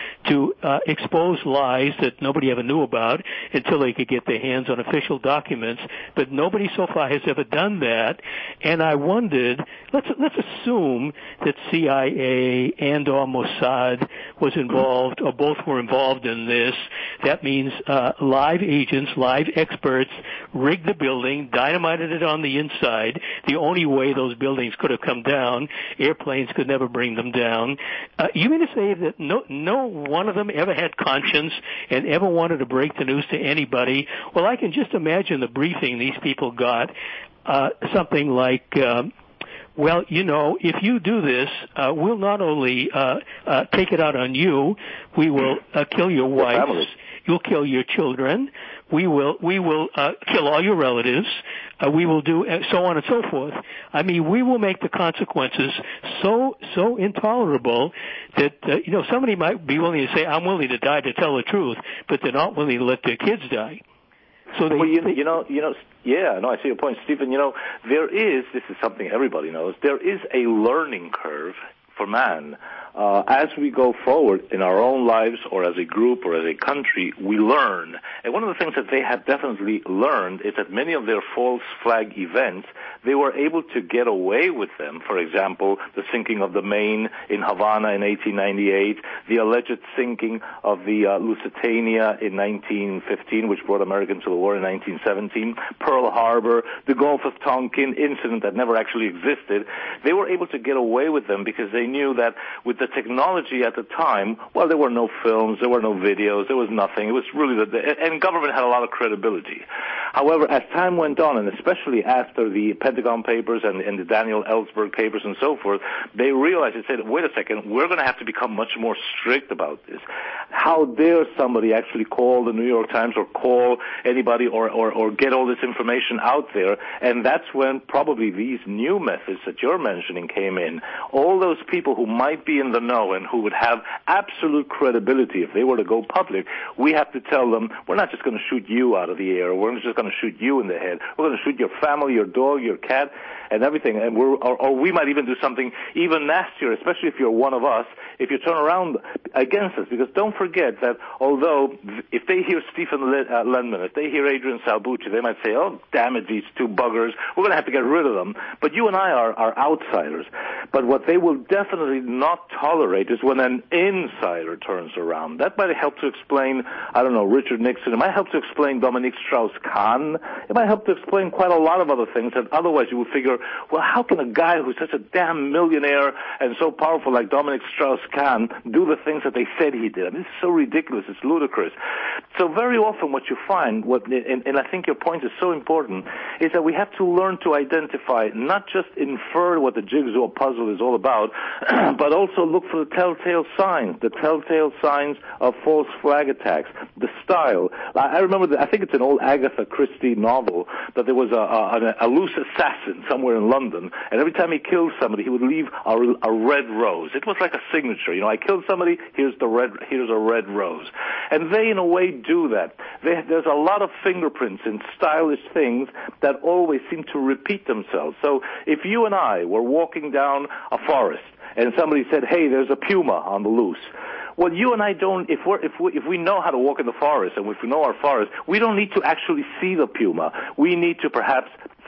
to uh, expose lies that nobody ever knew about until they could get their hands on official documents. But nobody so far has ever done that. And I wondered, let's let's assume that C I A and or Mossad was involved, or both were involved in this. That means uh, live agents, live experts rigged the building, dynamited it on the inside. The only way those buildings could have come down, airplanes could never bring them down. Uh, you mean to say that no no one of them ever had conscience and ever wanted to break the news to anybody? Well, I can just imagine the briefing these people got, uh, something like, um, well, you know, if you do this, uh, we'll not only uh, uh, take it out on you, we will uh, kill your wives, you'll kill your children, we will we will uh, kill all your relatives, uh, we will do uh, so on and so forth. I mean, we will make the consequences so so intolerable that uh, you know, somebody might be willing to say, I'm willing to die to tell the truth, but they're not willing to let their kids die. So they, well, you, they, you know, you know, yeah, no, I see your point, Stephen. You know, there is, this is something everybody knows, there is a learning curve for man. Uh, as we go forward in our own lives, or as a group, or as a country, we learn. And one of the things that they have definitely learned is that many of their false flag events, they were able to get away with them. For example, the sinking of the Maine in Havana in eighteen ninety-eight, the alleged sinking of the uh, Lusitania in nineteen fifteen, which brought Americans to the war in nineteen seventeen, Pearl Harbor, the Gulf of Tonkin incident that never actually existed. They were able to get away with them because they knew that with the technology at the time, well, there were no films, there were no videos, there was nothing. It was really the, and government had a lot of credibility. However, as time went on, and especially after the Pentagon Papers and, and the Daniel Ellsberg papers and so forth, they realized, they said, wait a second, we're going to have to become much more strict about this. How dare somebody actually call the New York Times or call anybody or, or, or get all this information out there? And that's when probably these new methods that you're mentioning came in. All those people who might be in the know and who would have absolute credibility if they were to go public, we have to tell them, we're not just going to shoot you out of the air, we're just going to shoot you in the head, we're going to shoot your family, your dog, your cat, and everything, and we're, or, or we might even do something even nastier, especially if you're one of us, if you turn around against us, because don't forget that although if they hear Stephen Ledman, if they hear Adrian Salbucci, they might say, oh, damn it, these two buggers, we're going to have to get rid of them. But you and I are, are outsiders. But what they will definitely not tolerate is when an insider turns around. That might help to explain, I don't know, Richard Nixon. It might help to explain Dominique Strauss-Kahn. It might help to explain quite a lot of other things that otherwise you would figure, well, how can a guy who's such a damn millionaire and so powerful like Dominique Strauss-Kahn do the things that they said he did? I mean, it's so ridiculous. It's ludicrous. So very often what you find, what, and, and I think your point is so important, is that we have to learn to identify, not just infer what the jigsaw puzzle is all about, but also look for the telltale signs, the telltale signs of false flag attacks, the style. I remember, that, I think it's an old Agatha Christie novel, that there was a, a, a loose assassin somewhere in London, and every time he killed somebody, he would leave a, a red rose. It was like a signature. You know, I killed somebody, here's the red, here's a red rose. And they, in a way, do that. They, there's a lot of fingerprints in stylish things that always seem to repeat themselves. So if you and I were walking down a forest, and somebody said, hey, there's a puma on the loose. Well, you and I don't, if we're, if we, if we know how to walk in the forest, and if we know our forest, we don't need to actually see the puma. We need to perhaps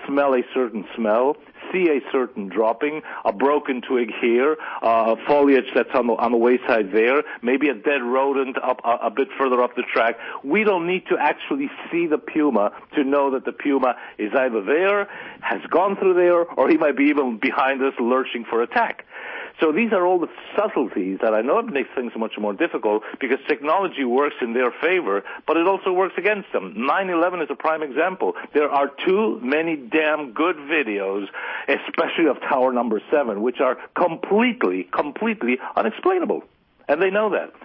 smell a certain smell, see a certain dropping, a broken twig here, uh, foliage that's on the, on the wayside there, maybe a dead rodent up a, a bit further up the track. We don't need to actually see the puma to know that the puma is either there, has gone through there, or he might be even behind us lurching for attack. So these are all the subtleties that I know it makes things much more difficult because technology works in their favor, but it also works against them. nine eleven is a prime example. There are too many damn good videos, especially of Tower Number seven, which are completely, completely unexplainable. And they know that.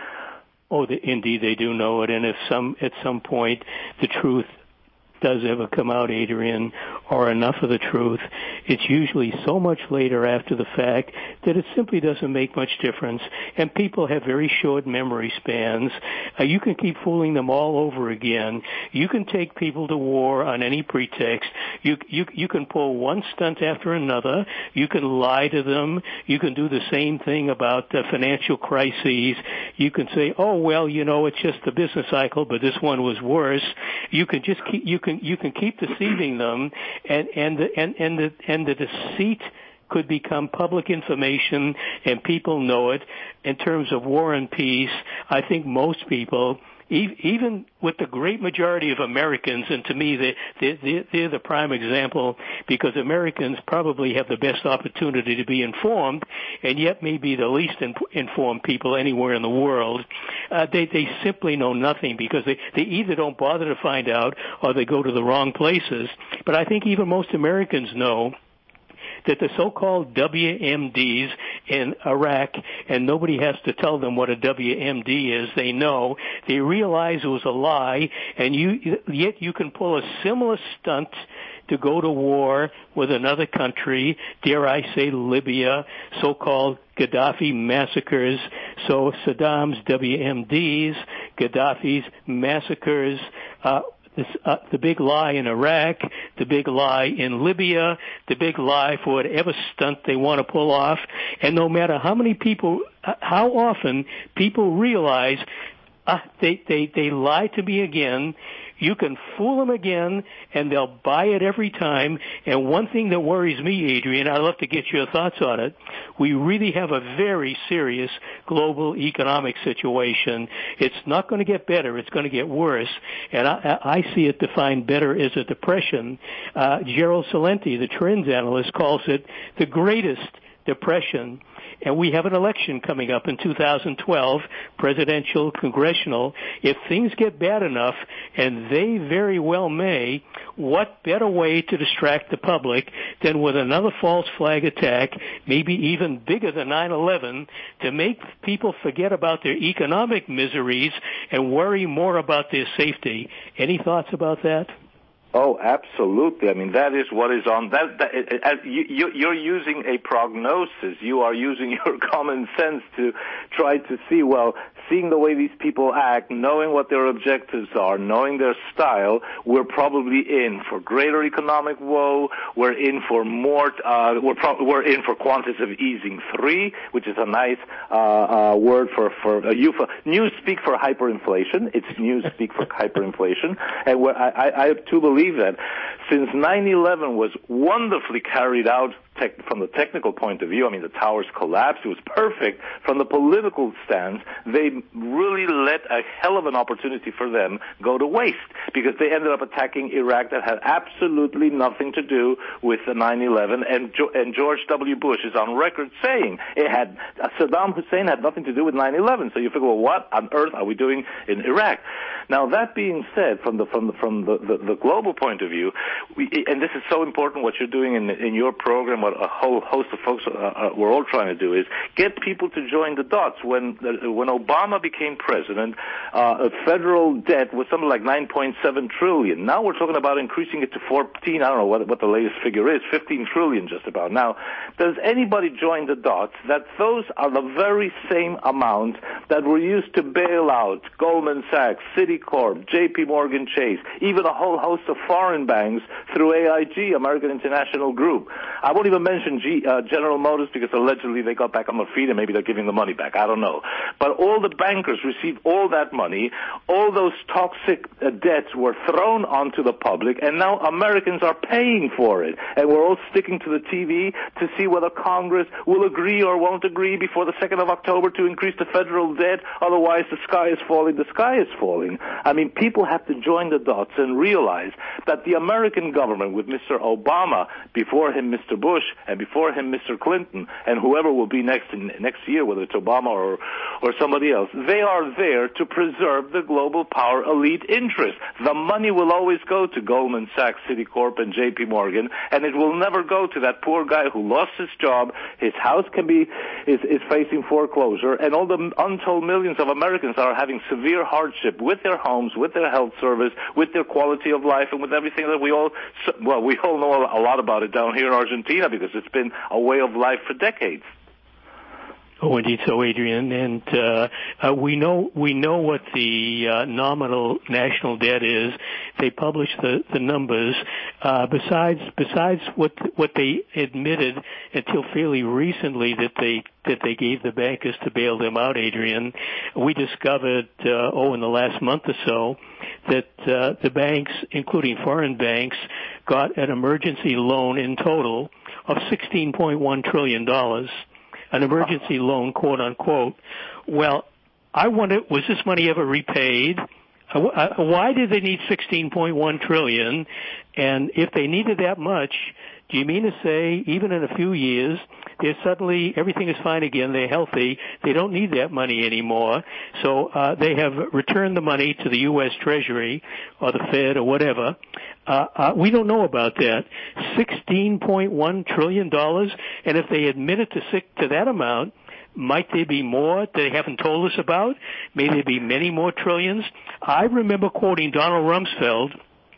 Oh, the, indeed they do know it, and if some at some point the truth does ever come out, Adrian, or enough of the truth, it's usually so much later after the fact that it simply doesn't make much difference, and people have very short memory spans. Uh, you can keep fooling them all over again. You can take people to war on any pretext. You, you, you can pull one stunt after another. You can lie to them. You can do the same thing about uh, financial crises. You can say, oh, well, you know, it's just the business cycle, but this one was worse. You can just keep, you can, you can keep deceiving them, and, and the, and, and the, and the deceit could become public information, and people know it. In terms of war and peace, I think most people, even with the great majority of Americans, and to me they, they, they're the prime example because Americans probably have the best opportunity to be informed and yet may be the least informed people anywhere in the world. Uh, they, they simply know nothing because they, they either don't bother to find out or they go to the wrong places. But I think even most Americans know that the so-called W M Ds in Iraq, and nobody has to tell them what a W M D is, they know, they realize it was a lie, and you, yet you can pull a similar stunt to go to war with another country, dare I say Libya, so-called Gaddafi massacres. So Saddam's W M Ds, Gaddafi's massacres, uh, This, uh, the big lie in Iraq, the big lie in Libya, the big lie for whatever stunt they want to pull off. And no matter how many people, how often people realize uh, they, they, they lie to me again, you can fool them again, and they'll buy it every time. And one thing that worries me, Adrian, I'd love to get your thoughts on it. We really have a very serious global economic situation. It's not going to get better. It's going to get worse. And I, I see it defined better as a depression. Uh, Gerald Celente, the trends analyst, calls it the greatest depression. And we have an election coming up in two thousand twelve, presidential, congressional. If things get bad enough, and they very well may, what better way to distract the public than with another false flag attack, maybe even bigger than nine eleven, to make people forget about their economic miseries and worry more about their safety. Any thoughts about that? Oh, absolutely. I mean, that is what is on that. that uh, you, you're using a prognosis. You are using your common sense to try to see, well, seeing the way these people act, knowing what their objectives are, knowing their style, we're probably in for greater economic woe. We're in for more, uh, we're, pro- we're in for quantitative easing three, which is a nice, uh, uh, word for, for, uh, euph- news speak for hyperinflation. It's news speak for hyperinflation. And what I, I, I too believe that since nine eleven was wonderfully carried out tech, from the technical point of view, I mean, the towers collapsed, it was perfect. From the political stance, they really let a hell of an opportunity for them go to waste because they ended up attacking Iraq that had absolutely nothing to do with the nine eleven, and, jo- and George W. Bush is on record saying it had, uh, Saddam Hussein had nothing to do with nine eleven. So you figure, well, what on earth are we doing in Iraq? Now, that being said, from the from the from the, the, the global point of view, we, and this is so important what you're doing in in your program, what a whole host of folks uh, uh, we're all trying to do is get people to join the dots. When uh, when Obama became president, uh, federal debt was something like nine point seven trillion. Now we're talking about increasing it to fourteen. I don't know what what the latest figure is, fifteen trillion just about. Now, does anybody join the dots that those are the very same amount that were used to bail out Goldman Sachs, Citicorp, J P Morgan Chase, even a whole host of foreign banks through A I G, American International Group? I won't even even mention G, uh, General Motors because allegedly they got back on their feet and maybe they're giving the money back. I don't know. But all the bankers received all that money. All those toxic uh, debts were thrown onto the public, and now Americans are paying for it. And we're all sticking to the T V to see whether Congress will agree or won't agree before the second of October to increase the federal debt. Otherwise, the sky is falling. The sky is falling. I mean, people have to join the dots and realize that the American government, with Mister Obama, before him Mister Bush, and before him Mister Clinton, and whoever will be next in, next year, whether it's Obama or or somebody else, they are there to preserve the global power elite interest. The money will always go to Goldman Sachs, Citicorp, and J P Morgan, and it will never go to that poor guy who lost his job, his house can be is, is facing foreclosure, and all the untold millions of Americans are having severe hardship with their homes, with their health service, with their quality of life, and with everything that we all, well, we all know a lot about it down here in Argentina because it's been a way of life for decades. Oh, indeed, so Adrian, and uh, uh, we know we know what the uh, nominal national debt is. They publish the the numbers. Uh, besides besides what what they admitted until fairly recently that they that they gave the bankers to bail them out, Adrian, we discovered uh, oh in the last month or so that uh, the banks, including foreign banks, got an emergency loan in total of sixteen point one trillion dollars. An emergency loan, quote unquote. Well, I wonder, was this money ever repaid? Uh, why did they need sixteen point one trillion? And if they needed that much, do you mean to say even in a few years, they're suddenly everything is fine again, they're healthy, they don't need that money anymore, so uh, they have returned the money to the U S Treasury or the Fed or whatever. Uh, uh, we don't know about that. sixteen point one trillion dollars, and if they admitted to sick to that amount, might there be more that they haven't told us about? May there be many more trillions? I remember quoting Donald Rumsfeld,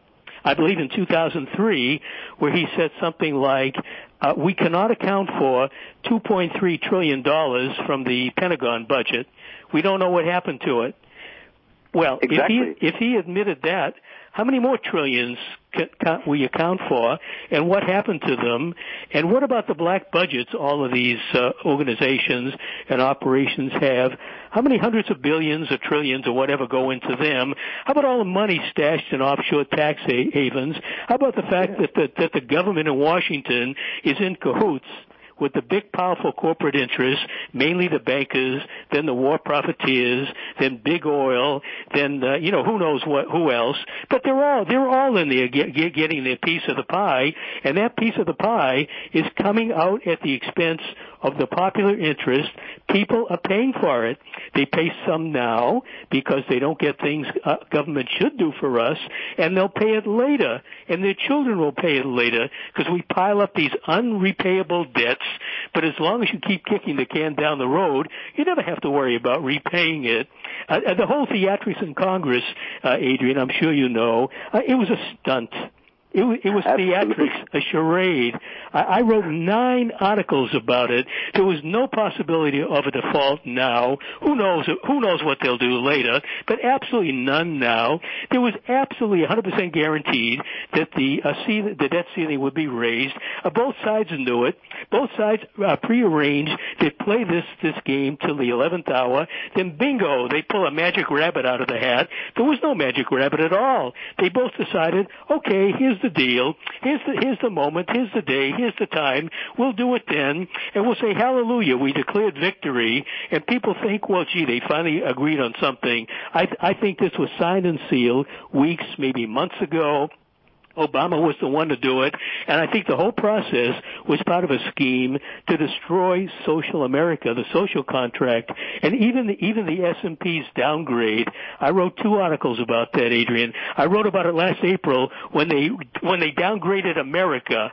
I believe in two thousand three, where he said something like, uh, we cannot account for two point three trillion dollars from the Pentagon budget. We don't know what happened to it. Well, exactly. if he, if he admitted that, how many more trillions can, can we account for, and what happened to them? And what about the black budgets all of these uh, organizations and operations have? How many hundreds of billions or trillions or whatever go into them? How about all the money stashed in offshore tax havens? How about the fact yeah. that, the, that the government in Washington is in cahoots with the big, powerful corporate interests, mainly the bankers, then the war profiteers, then big oil, then uh, you know who knows what, who else? But they're all they're all in there get, get, getting their piece of the pie, and that piece of the pie is coming out at the expense of the popular interest. People are paying for it. They pay some now because they don't get things uh, government should do for us, and they'll pay it later, and their children will pay it later because we pile up these unrepayable debts. But as long as you keep kicking the can down the road, you never have to worry about repaying it. Uh, the whole theatrics in Congress, uh, Adrian, I'm sure you know, uh, it was a stunt. It was, it was theatrics, a charade. I, I wrote nine articles about it. There was no possibility of a default now. Who knows? Who knows what they'll do later? But absolutely none now. There was absolutely one hundred percent guaranteed that the uh, ceiling, the debt ceiling would be raised. Uh, both sides knew it. Both sides uh, prearranged. They play this this game till the eleventh hour. Then bingo, they pull a magic rabbit out of the hat. There was no magic rabbit at all. They both decided, okay, here's the deal. Here's the, here's the moment. Here's the day. Here's the time. We'll do it then. And we'll say, hallelujah, we declared victory. And people think, well, gee, they finally agreed on something. I, I think this was signed and sealed weeks, maybe months ago. Obama was the one to do it, and I think the whole process was part of a scheme to destroy social America, the social contract, and even the, even the S and P's downgrade. I wrote two articles about that, Adrian. I wrote about it last April when they when they downgraded America.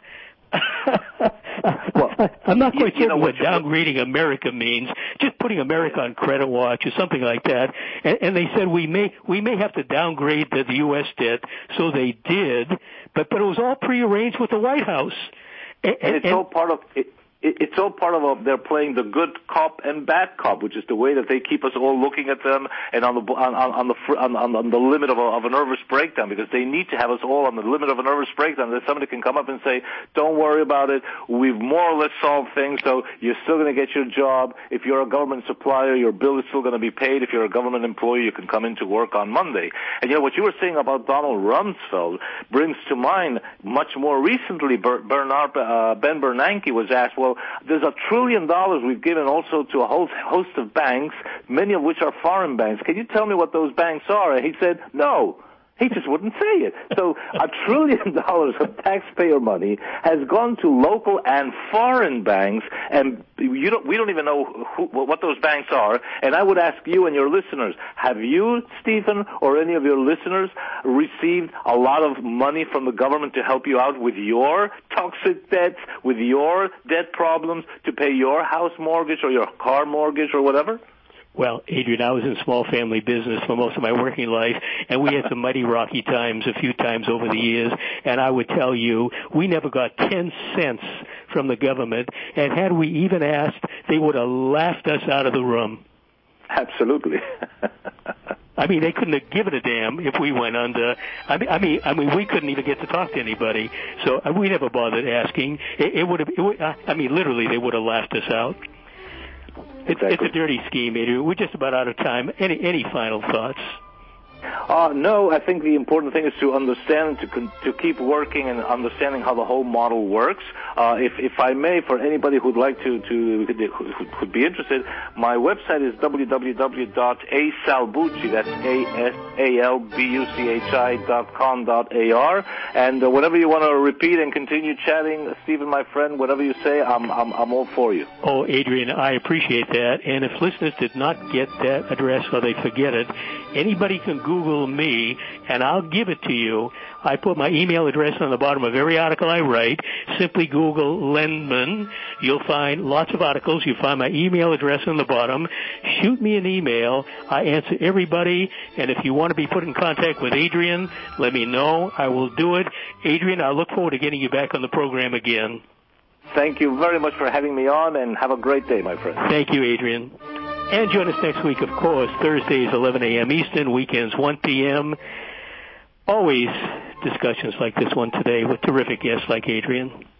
Well, I'm not quite you, you certain what, what downgrading America means. Just putting America on credit watch or something like that. And, and they said we may we may have to downgrade the, the U S debt. So they did, but but it was all prearranged with the White House. And, and it's and, all part of it. it, it's all part of a, they're playing the good cop and bad cop, which is the way that they keep us all looking at them and on the on, on the on, on the limit of a, of a nervous breakdown, because they need to have us all on the limit of a nervous breakdown. That somebody can come up and say, "Don't worry about it. We've more or less solved things. So you're still going to get your job. If you're a government supplier, your bill is still going to be paid. If you're a government employee, you can come into work on Monday." And you know what you were saying about Donald Rumsfeld brings to mind much more recently. Bernard, uh, Ben Bernanke was asked, "Well, there's a trillion dollars we've given also to a whole host of banks, many of which are foreign banks. Can you tell me what those banks are?" And he said, "No." He just wouldn't say it. So a trillion dollars of taxpayer money has gone to local and foreign banks, and you don't, we don't even know who, what those banks are. And I would ask you and your listeners, have you, Stephen, or any of your listeners received a lot of money from the government to help you out with your toxic debts, with your debt problems, to pay your house mortgage or your car mortgage or whatever? Well, Adrian, I was in small family business for most of my working life, and we had some mighty rocky times a few times over the years, and I would tell you, we never got ten cents from the government, and had we even asked, they would have laughed us out of the room. Absolutely. I mean, they couldn't have given a damn if we went under. I mean, I mean, I mean, we couldn't even get to talk to anybody, so we never bothered asking. It, it would have, it would, I mean, literally, they would have laughed us out. It's, it's a dirty scheme, Adrian. We're just about out of time. Any any final thoughts? Uh, no, I think the important thing is to understand, to con- to keep working and understanding how the whole model works. Uh, if if I may, for anybody who'd like to, to who would be interested, my website is w w w dot a salbucci, that's A S A L B U C H I dot com dot A R. And uh, whatever you want to repeat and continue chatting, Stephen, my friend, whatever you say, I'm, I'm, I'm all for you. Oh, Adrian, I appreciate that. And if listeners did not get that address or they forget it, anybody can Google me, and I'll give it to you. I put my email address on the bottom of every article I write. Simply Google Lendman. You'll find lots of articles. You'll find my email address on the bottom. Shoot me an email. I answer everybody, and if you want to be put in contact with Adrian, let me know. I will do it. Adrian, I look forward to getting you back on the program again. Thank you very much for having me on, and have a great day, my friend. Thank you, Adrian. And join us next week, of course, Thursdays, eleven a.m. Eastern, weekends, one p.m. Always discussions like this one today with terrific guests like Adrian.